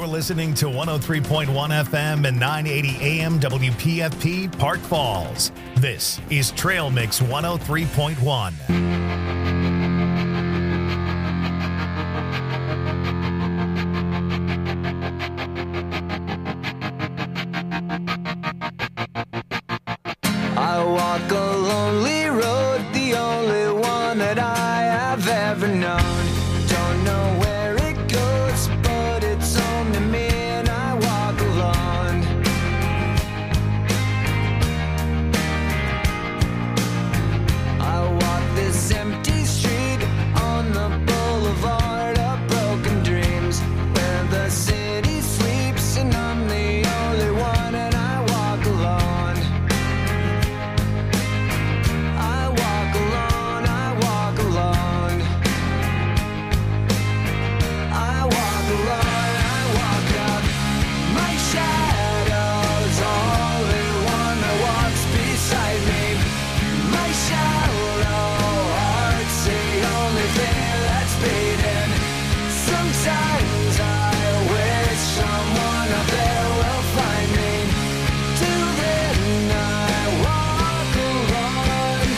You're listening to 103.1 FM and 980 AM WPFP Park Falls. This is Trail Mix 103.1. I walk a lonely road, the only one that I have ever known. Don't know where it goes, but it's home to me and I walk alone. I walk this empty street on the boulevard of broken dreams, where the city sleeps and I'm the only one and I walk alone. I walk alone, I walk alone. I walk alone, I walk up. My shadow's only one that walks beside me. My shallow heart's the only thing that's beating. Sometimes I wish someone out there will find me. Till then I walk alone.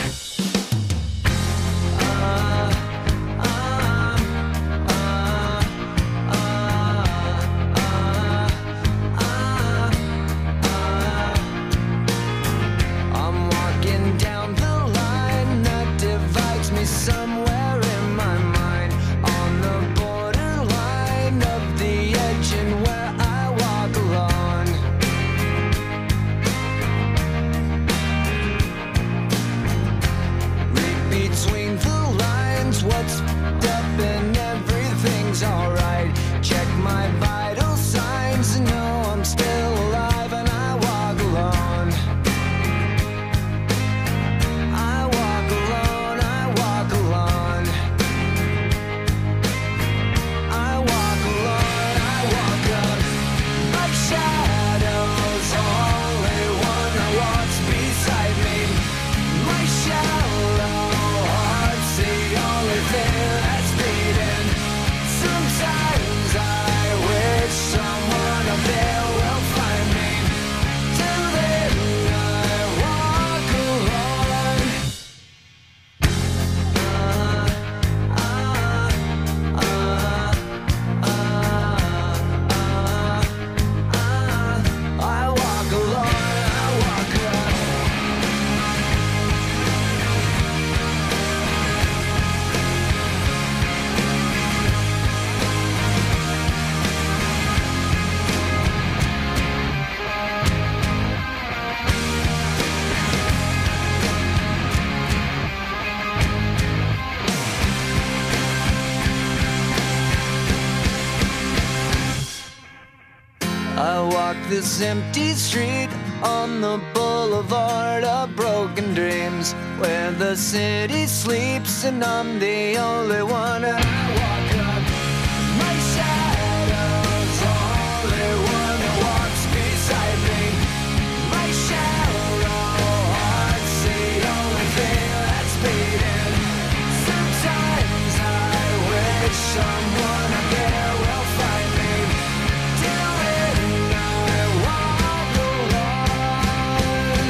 I'm walking down the line that divides me somewhere in my mind, on the borderline of the edge and where I walk alone. Read between the lines what's up and everything's alright. Check my vital signs and know I'm still alive and I walk alone. I walk alone, I walk alone. I walk alone, I walk up. My shadow's only one that walks beside me. My shallow heart's the only thing that's beating. Sometimes I wish someone up there will find me. Till then I walk alone. I walk alone, I walk alone. I walk this empty street on the boulevard of broken dreams, where the city sleeps and I'm the only one and I walk up. My shadow's only one that walks beside me. My shallow heart's the only thing that's beating. Sometimes I wish someone out there will find me. Till then I walk alone.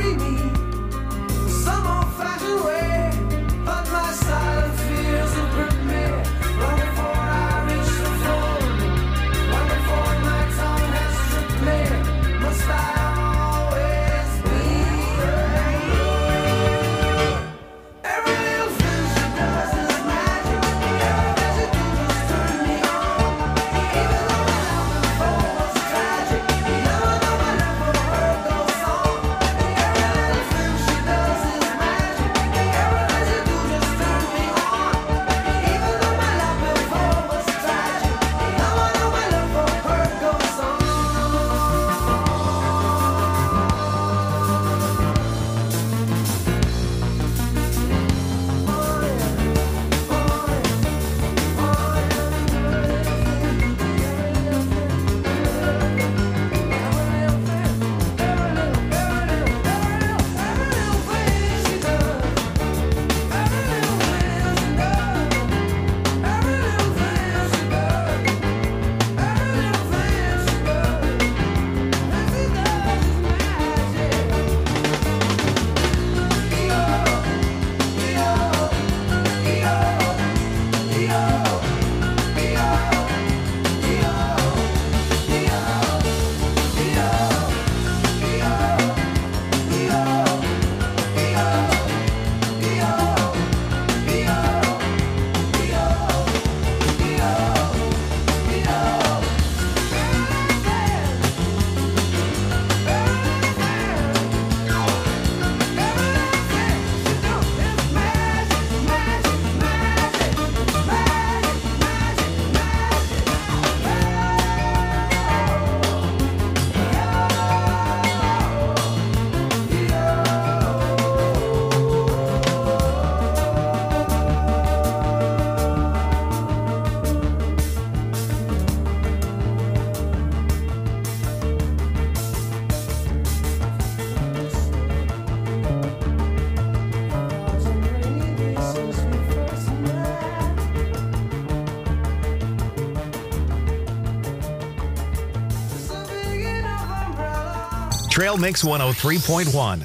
Trail Mix 103.1.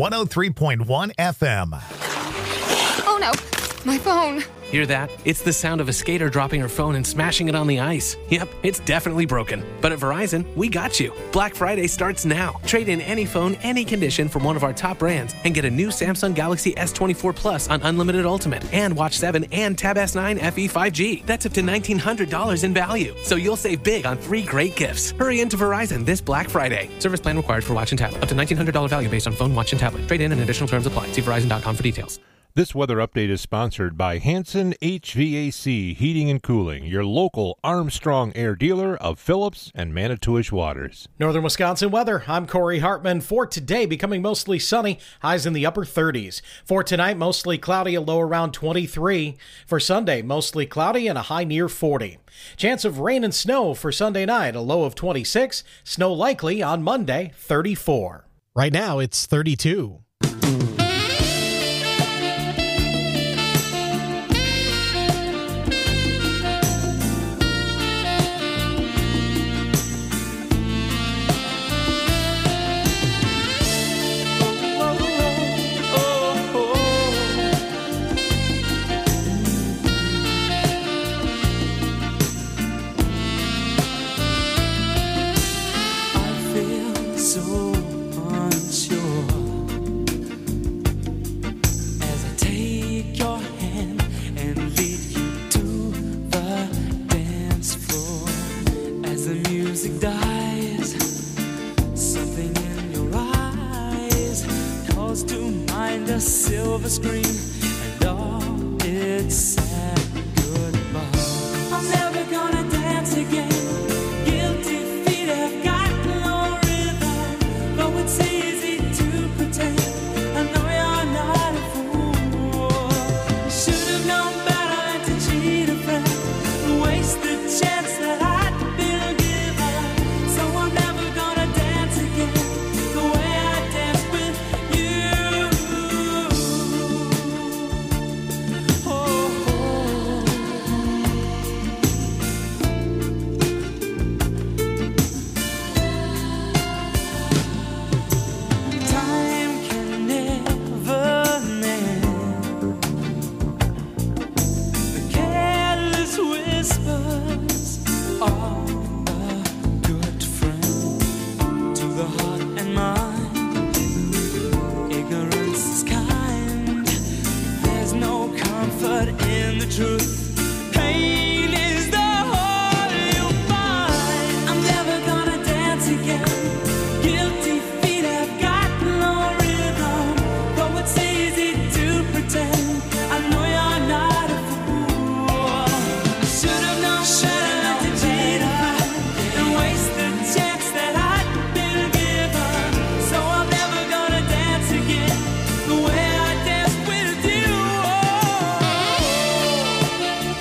103.1 FM. Oh no, my phone. Hear that? It's the sound of a skater dropping her phone and smashing it on the ice. Yep, it's definitely broken. But at Verizon, we got you. Black Friday starts now. Trade in any phone, any condition from one of our top brands and get a new Samsung Galaxy S24 Plus on Unlimited Ultimate and Watch 7 and Tab S9 FE 5G. That's up to $1,900 in value. So you'll save big on 3 great gifts. Hurry into Verizon this Black Friday. Service plan required for Watch and Tablet. Up to $1,900 value based on phone, watch, and tablet. Trade in and additional terms apply. See Verizon.com for details. This weather update is sponsored by Hanson HVAC Heating and Cooling, your local Armstrong Air dealer of Phillips and Manitowish Waters. Northern Wisconsin weather. I'm Corey Hartman. For today, becoming mostly sunny, highs in the upper 30s. For tonight, mostly cloudy, a low around 23. For Sunday, mostly cloudy and a high near 40. Chance of rain and snow for Sunday night, a low of 26. Snow likely on Monday, 34. Right now, it's 32. Silver screen and all its sad goodbye. I'm never gonna dance again. Guilty feet have got no rhythm. Though it's easy to pretend, I know you're not a fool. You should have known better to cheat a friend, waste the chance that I'd been given. So I'm never gonna dance again the way I danced with you. In the truth, pain is the whole you'll find. I'm never gonna dance again. Guilty feet have got no rhythm. Though it's easy to pretend, I know you're not a fool. I should have known better to cheat and waste the chance that I'd been given. So I'm never gonna dance again the way I danced with you.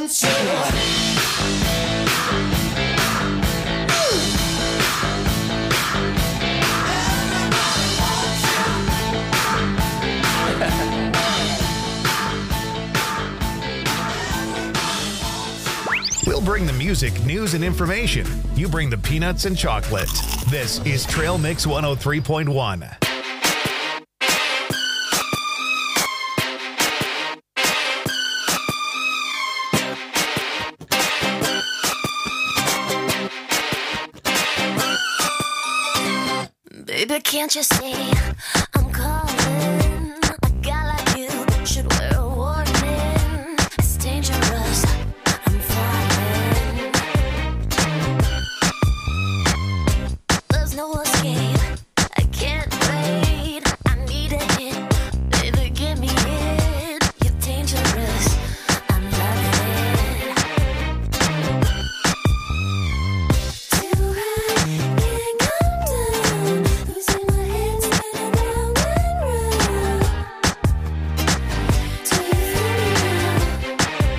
wants you. We'll bring the music, news, and information. You bring the peanuts and chocolate. This is Trail Mix 103.1. Baby, can't you see I'm calling? A guy like you should wear a warning. It's dangerous. I'm falling. There's no escape. I can't wait. I need a hit. Baby, give me it. You're dangerous. I'm loving it. Too high, can't come down. Losing my head, spinning round and round. Do you feel me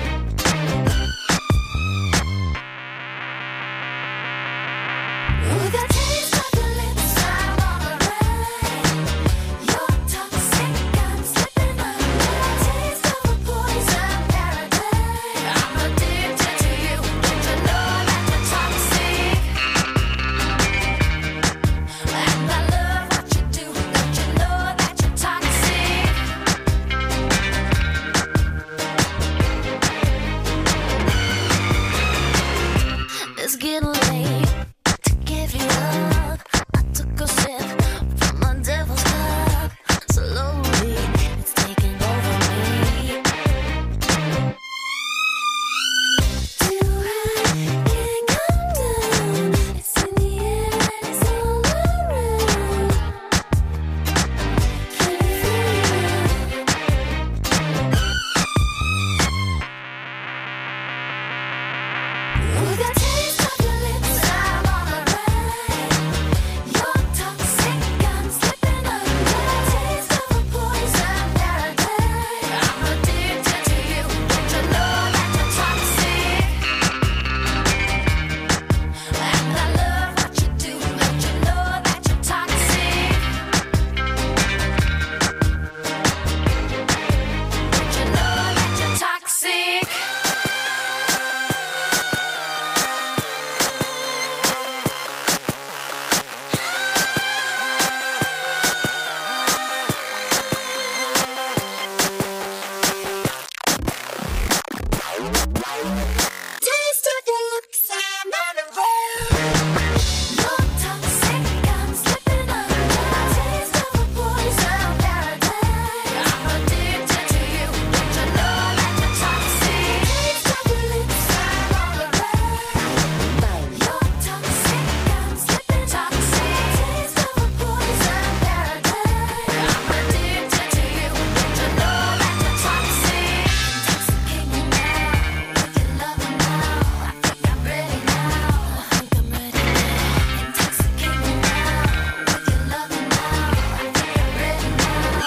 now? With a taste of your lips, I'm on a ride. You're toxic, I'm slipping under. Taste of a poison paradise. I'm addicted to you. Don't you know that you're toxic? And I love what you do. Don't you know that you're toxic? It's getting late to give you up. I took a sip from my devil's cup. Slowly, it's taking over me. Too high, can't come down. It's in the air and it's all around. Can you feel it? With a taste of your lips, I'm on a ride. You're toxic, I'm slipping under. Taste of a poison paradise. I'm addicted to you. Don't you know that you're toxic? And I love what you do. Don't you know that you're toxic? Don't you know that you're toxic? Taste of your looks, I'm on a roll. You're toxic, I'm slipping under. Taste of a poison paradise. I'm addicted to you. Don't you know that you're toxic? Taste of your lips, I'm on a roll. You're toxic, I'm slipping toxic. Taste of a poison paradise. I'm addicted to you. Don't you know that you're toxic? Intoxicate me now with your loving now. I think I'm ready now. I think I'm ready now. Intoxicate me now with your loving now. I think I'm ready now.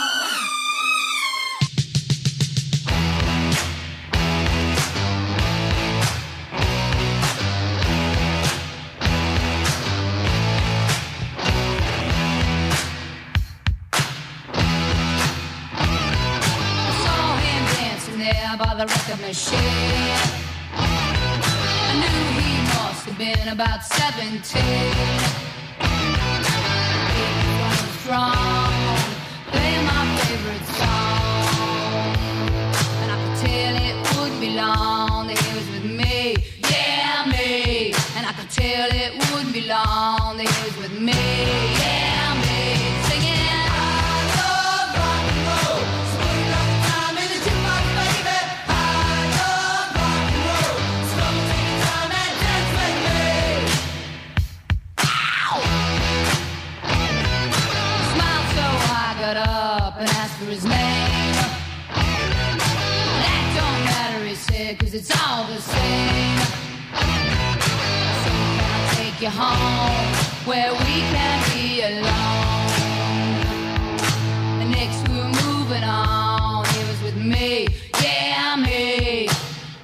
Saw him dancing there by the record machine. I knew he must have been about 17. He was strong, playing my favorite song, and I could tell it wouldn't be long that he was with me, yeah me. And I could tell it wouldn't be long that he was with me, yeah me. Singing, I love rock and roll. So put enough time in the jukebox, baby. I love rock and roll. So come and take your time and dance with me. Ow! Smiled so I got up and asked for his name. That don't matter, he said, 'cause it's all the same. So can I take you home where we can be alone? And next we were moving on. He was with me, yeah me.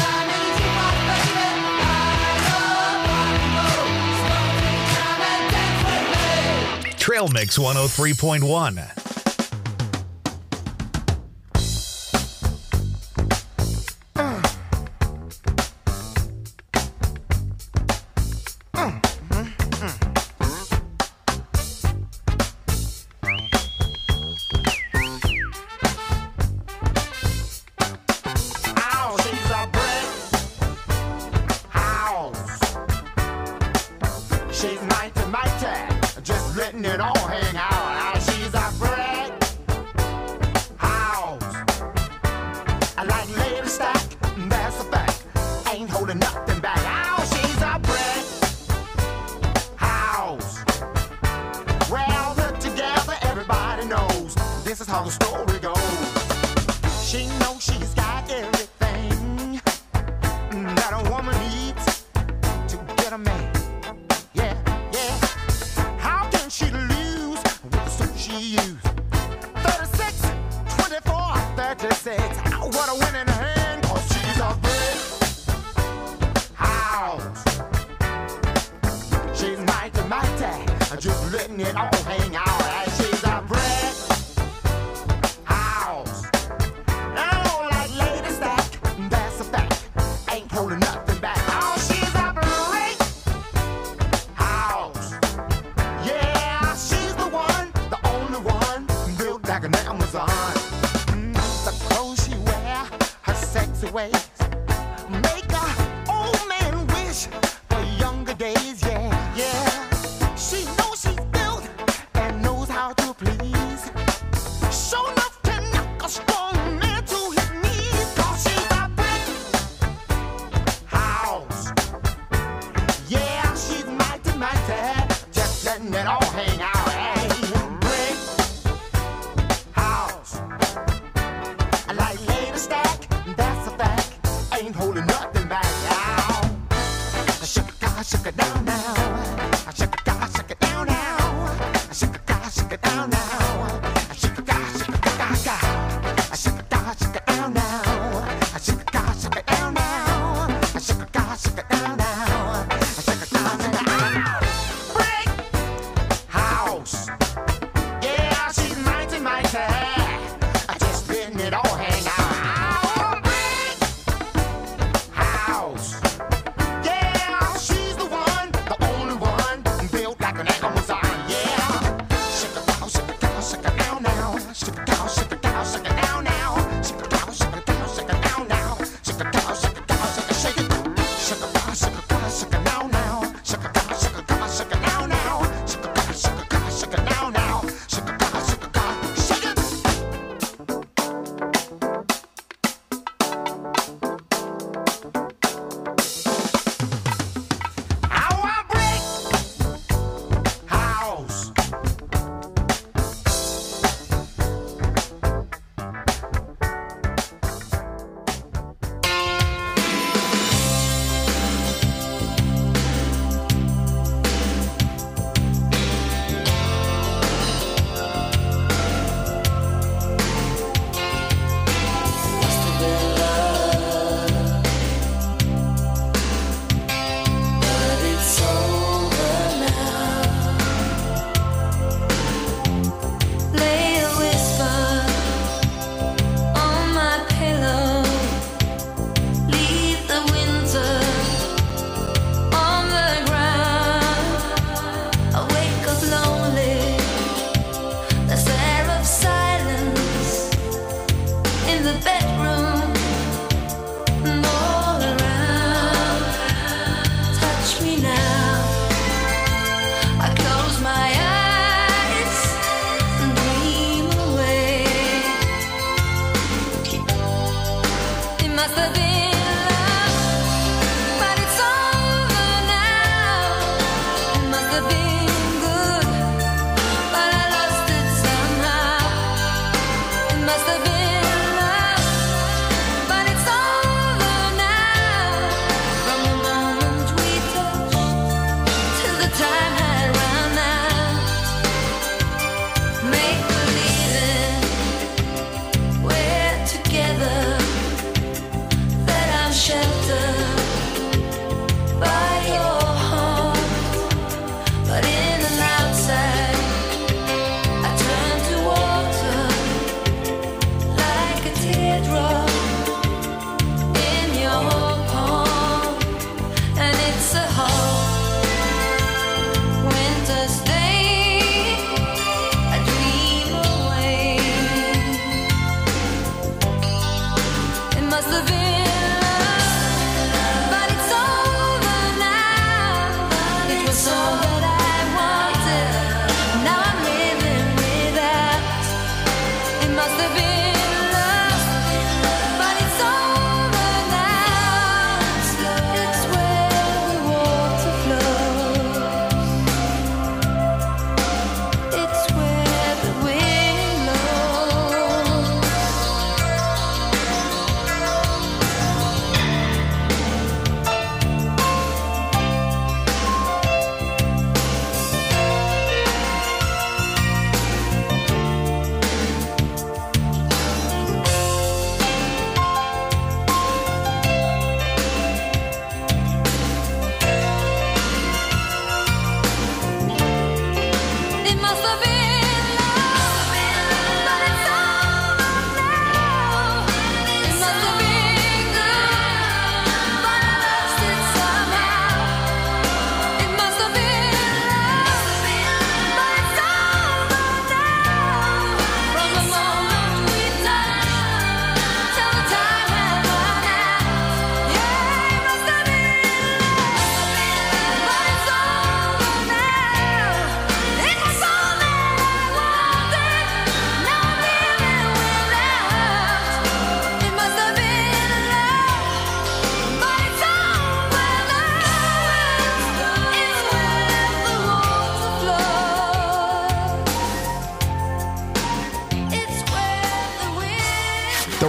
Trail Mix 103.1.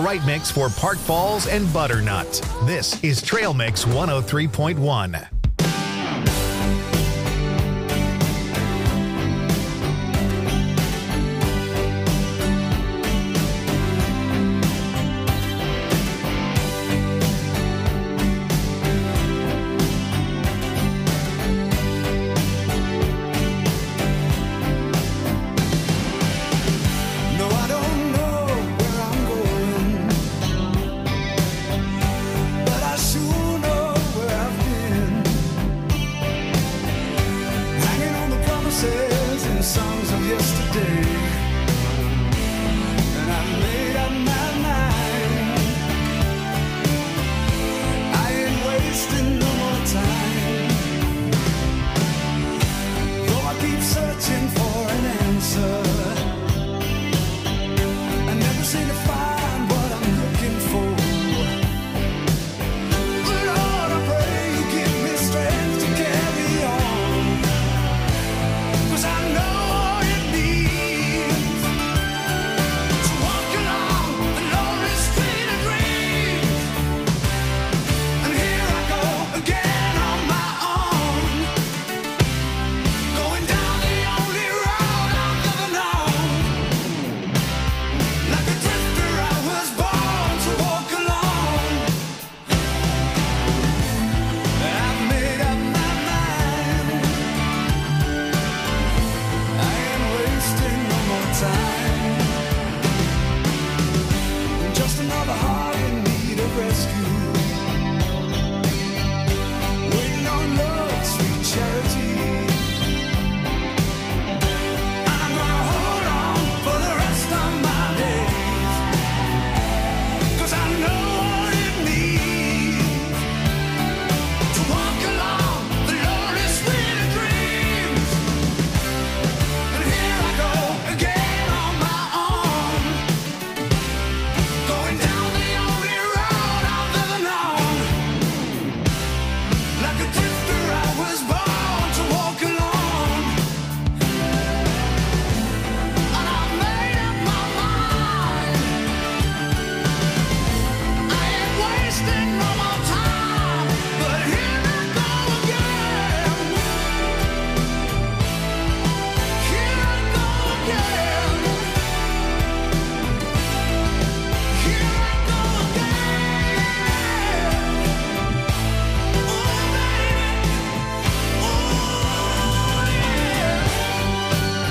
right mix for Park Falls and Butternut. This is Trail Mix 103.1. No, I don't know where I'm going, but I sure know where I've been. Hanging on the promises and songs of yesterday, and I made up my mind. I ain't wasting no more time. Though I keep searching for an answer, I never seem to find what I'm looking for. Lord, I pray you give me strength to carry on, 'cause I know what it means to walk along the lonely street of dreams. And here I go again on my own, going down the only road I've ever known. Like a drifter, I was born to walk alone. I've made up my mind. I ain't wasting no more time. I'm just another heart in need of rescue, waiting on love's sweet charity. I'm gonna hold on for the rest of my days, 'cause I know what it means to walk along the lonely street of dreams. And here I go again on my own, going down the only road I've ever known. Like a drifter, I was born to walk alone. And I've made up my mind. I ain't wasting no more time, but here I go again. Here I go again. Here I go again. Oh, baby. Oh, yeah.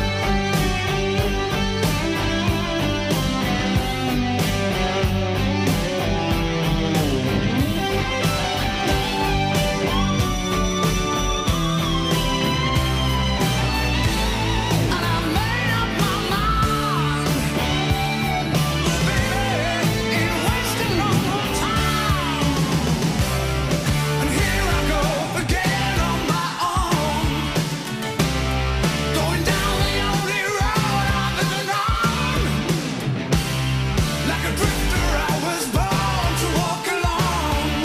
And I made up my mind, baby, ain't wasting no more time. And here I go again on my own, going down the only road I've ever known. Like a drifter, I was born to walk alone,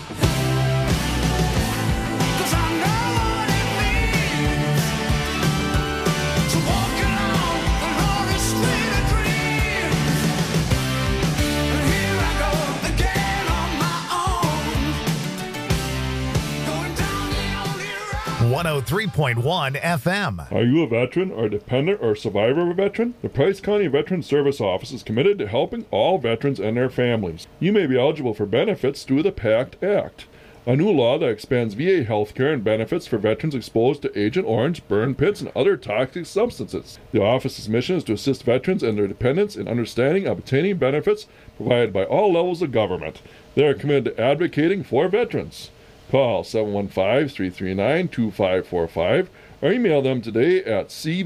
'cause I know what it means to walk along the lonely street of dreams. And here I go again on my own, going down the only road. 103.1 FM. Are you a veteran or dependent or survivor of a veteran? The Price County Veteran Service Office is committed to helping all veterans and their families. You may be eligible for benefits through the PACT Act, a new law that expands VA health care and benefits for veterans exposed to Agent Orange, burn pits, and other toxic substances. The office's mission is to assist veterans and their dependents in understanding and obtaining benefits provided by all levels of government. They are committed to advocating for veterans. Call 715-339-2545 or email them today at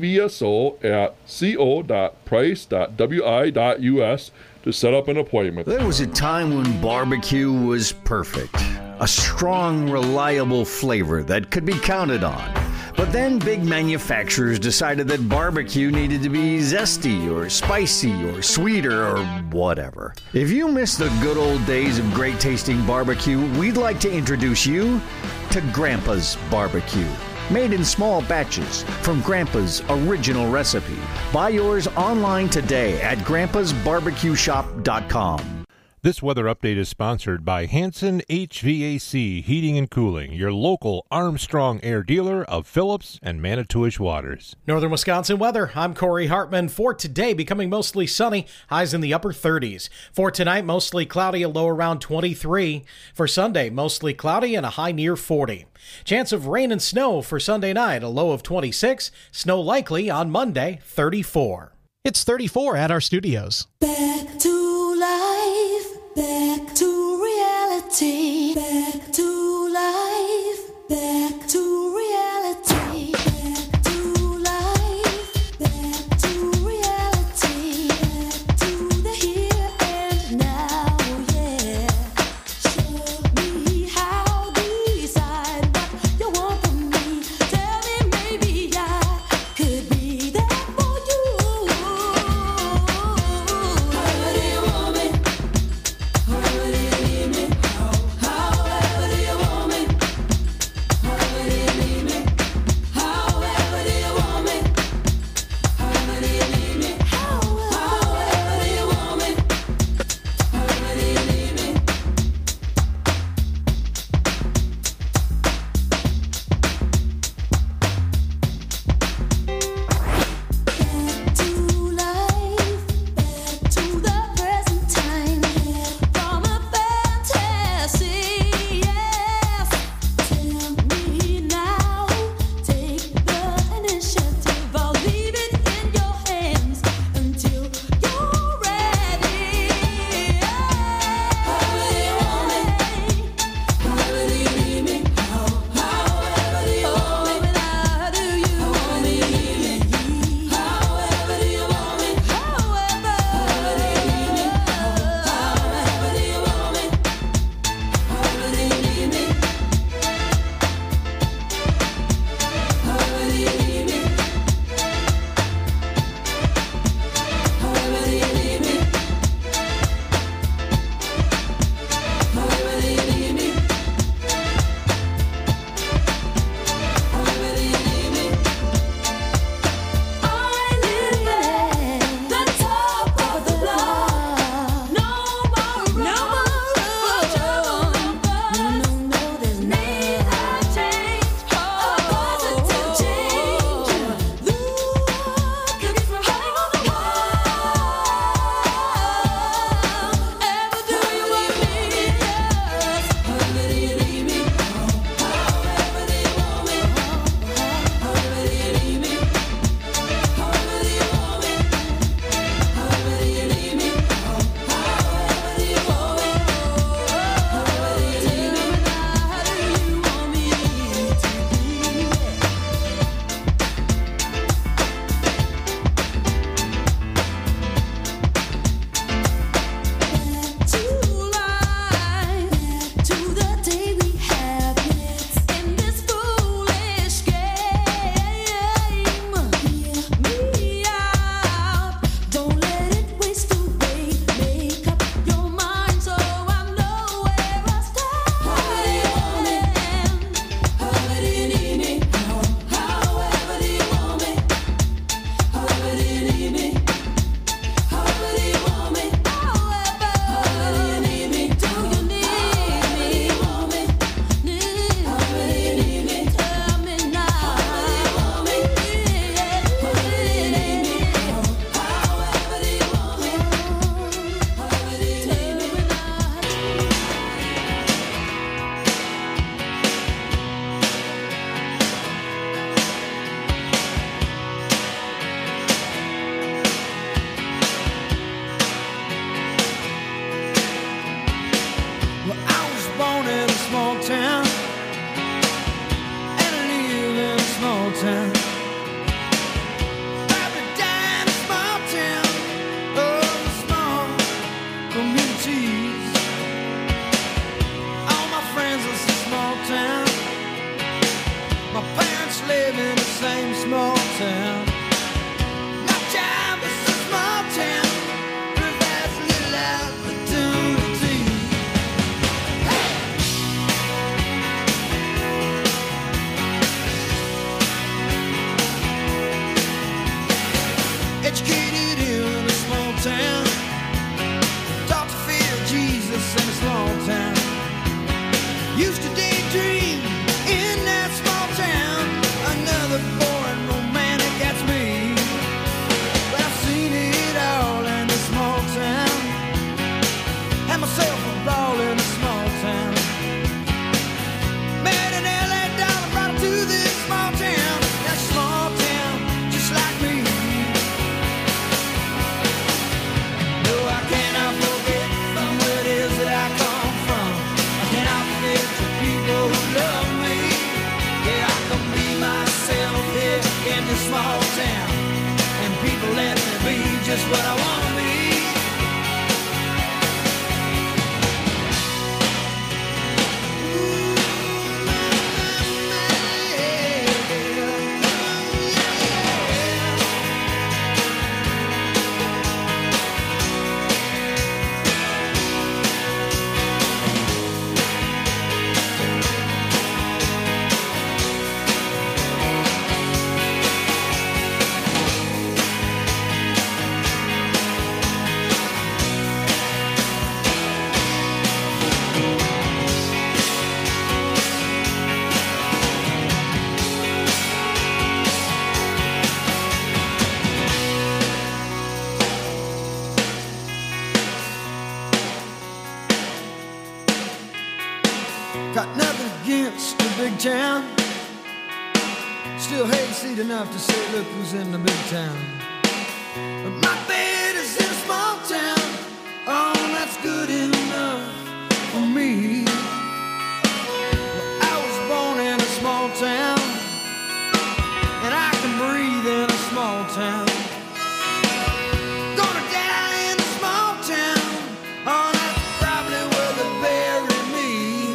cvso@co.price.wi.us to set up an appointment. There was a time when barbecue was perfect. A strong, reliable flavor that could be counted on. But then big manufacturers decided that barbecue needed to be zesty or spicy or sweeter or whatever. If you miss the good old days of great tasting barbecue, we'd like to introduce you to Grandpa's Barbecue. made in small batches from Grandpa's original recipe. Buy yours online today at grandpasbarbecueshop.com. This weather update is sponsored by Hanson HVAC Heating and Cooling, your local Armstrong Air dealer of Phillips and Manitowish Waters. Northern Wisconsin weather. I'm Corey Hartman. For today, becoming mostly sunny, highs in the upper 30s. For tonight, mostly cloudy, a low around 23. For Sunday, mostly cloudy and a high near 40. Chance of rain and snow for Sunday night, a low of 26. Snow likely on Monday, 34. It's 34 at our studios. Back to life, back to reality, back to life, back to reality, back to life, back to reality, back to the here and now, yeah. Show me how, decide what you want from me. Tell me maybe I could be there for you. However do you want me? However do you need me? However do you want me? However do you need me? However do you want me? However do you need me? However do you want me? However do you need me? Back to life, back to the present time, from a fantasy, yes. Tell me now, take the initiative. I'll leave it in your hands until you're ready. However do you want me? However do you need me? However do you want me? How do you want me? However do you want me? However do you need me? However do you want me? However do you need me? However do you need me? However do you need me? However do you need me? However do you need me? I live at the top of the block. No more room for trouble. No, there's need a change, a positive change. Look at from high on the wall. Ever do you want me? Yes. However do you need me? However do you want me? However do you need me? However do you want me? However do you need me? However do you want me? However do you need me? How do you want me to Back to life, to the day we have in this foolish game. Hear me out, don't let it waste away. Make up your mind so I know where I stand. However do you want me? However do you need me? However do you want me? However do you need me? However do you want me? However do you need me? Do you need me? However do you need me? Tell me now. However do you want me? However do you need me? However do you want me? However do you need me? Well, I was born in a small town and I live in a small town. Probably died in a small town. Oh, small communities. All my friends live in a small town. My parents live in the same small town. My job is a small town. Provides little opportunity. just what I wanna be. Got nothing against the big town. Still hayseed enough to say, look who's in the big town. But my bed is in a small town. Oh, that's good enough for me. Well, I was born in a small town, and I can breathe in a small town. Gonna die in a small town. Oh, that's probably where they bury me.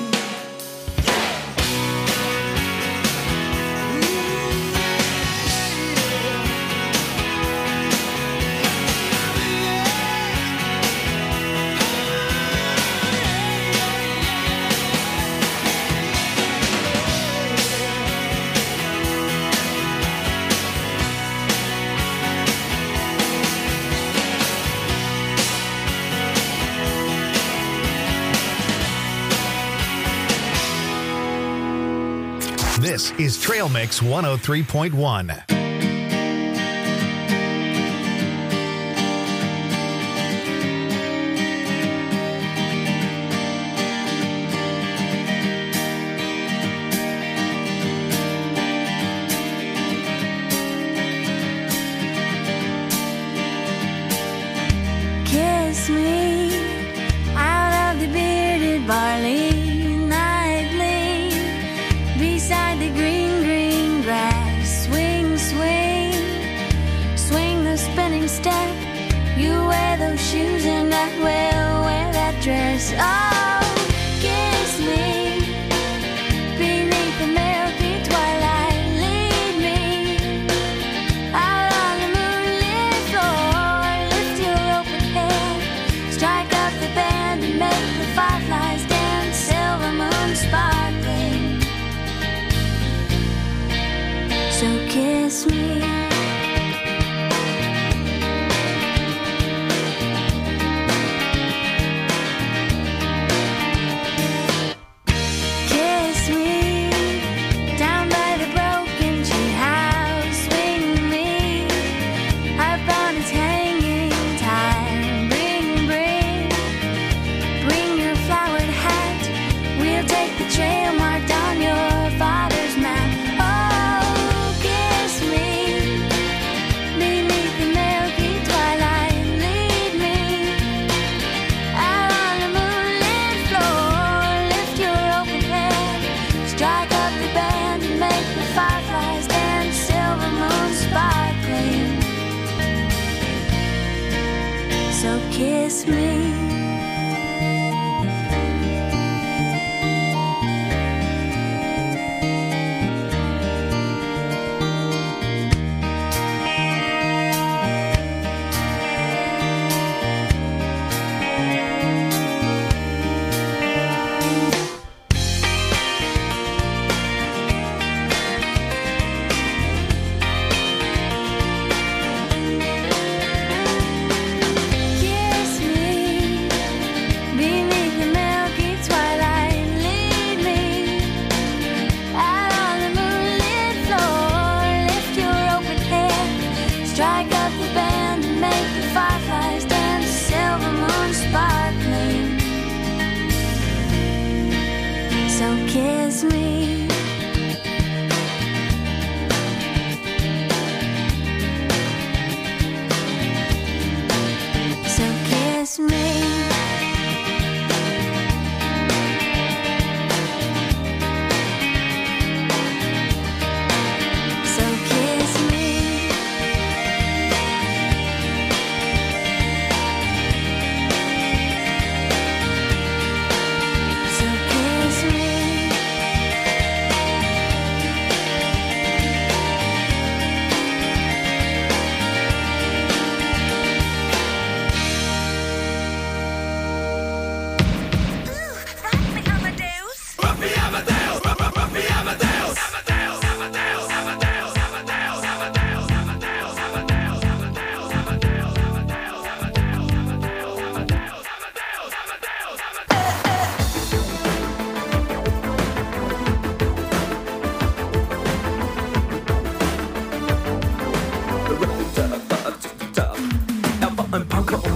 This is Trail Mix 103.1. Kiss me out of the bearded barley nightly, beside the green, green grass. Swing, swing, swing the spinning step. You wear those shoes and I will wear that dress. Oh, kiss me beneath the milky twilight. Lead me out on the moonlit floor. Lift your open head, strike up the band and make the fireflies dance. Silver moon sparkling. So kiss me. Kiss me down by the broken tree house. Swing me up on its hanging time. Bring your flowered hat. We'll take the trail marked on your father's map. Oh, kiss me beneath the milky twilight. Lead me out on the moonlit floor. Lift your open head, strike up the band and make the fireflies dance. Silver moon sparkling. So kiss me. Kiss me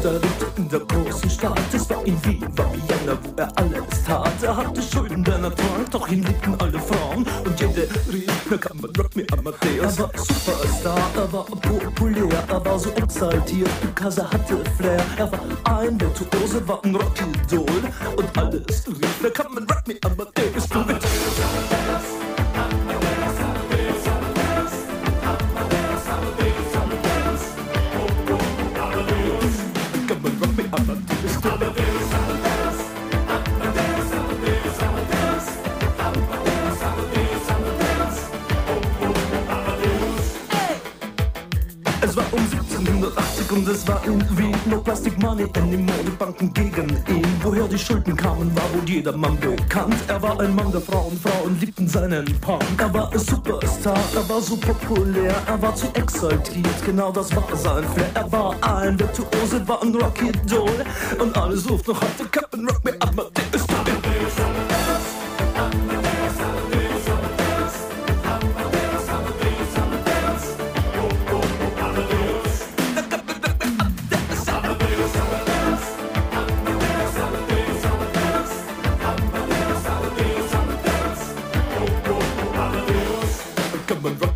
und er lebte in der großen Stadt. Es war in Wien, war Vienna, wo er alles tat. Er hatte Schulden, denn er trank, doch ihn liebten alle Frauen. Und jede rief, na kann man Rock Me Amadeus. Er war Superstar, er war populär, er war so exaltiert, because er hatte Flair. Er war ein Virtuose, war ein Rockidol. Und alles rief, na kann man Rock Me Amadeus. Du mit Es war um 1780 und es war in Wien. No Plastic Money anymore, die Banken gegen ihn. Woher die Schulden kamen, war wohl jedermann bekannt. Er war ein Mann der Frauen, Frauen liebten seinen Punk. Er war ein Superstar, er war so populär, er war zu exaltiert, genau das war sein Flair. Er war ein Virtuose, war ein Rockidol. Und alle suchten noch heute Captain Rock Me Amadeus. Come on, rock